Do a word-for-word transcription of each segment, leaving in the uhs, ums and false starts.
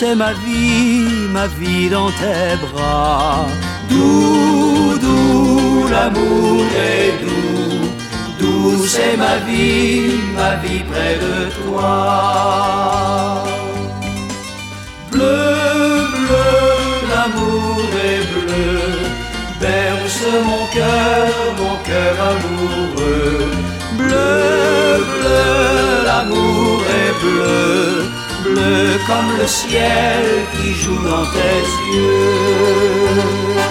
est ma vie, ma vie dans tes bras. Doux, doux, l'amour est doux, douce est ma vie, ma vie près de toi. Bleu, bleu, l'amour est bleu, berce mon cœur, mon cœur amoureux. Bleu, bleu, l'amour est bleu, bleu comme le ciel qui joue dans tes yeux.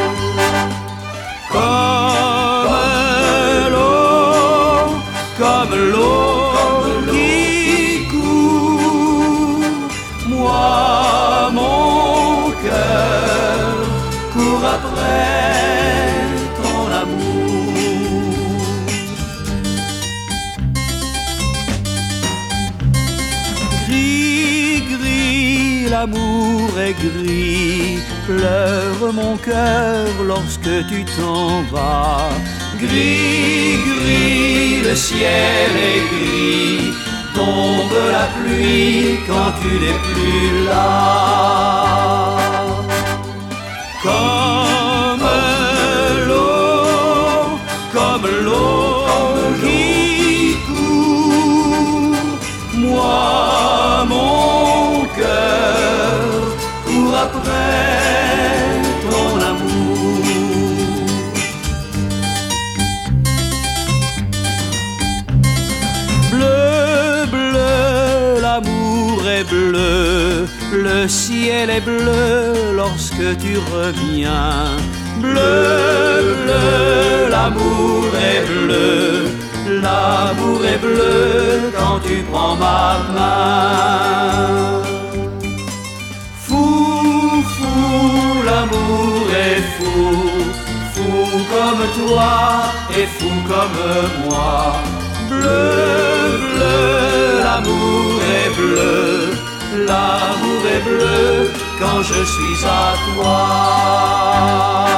Comme l'eau, comme l'eau qui court, moi mon cœur court après ton amour. Gris, gris, l'amour est gris, pleure mon cœur lorsque tu t'en vas. Gris, gris, le ciel est gris, tombe la pluie quand tu n'es plus là. Comme l'eau, comme l'eau qui court, moi mon cœur court après ton amour. Bleu, bleu, l'amour est bleu, le ciel est bleu lorsque tu reviens. Bleu, bleu, l'amour est bleu, l'amour est bleu quand tu prends ma main. Fou, fou, l'amour est fou, fou comme toi et fou comme moi. Bleu, bleu, l'amour est bleu, l'amour est bleu quand je suis à toi.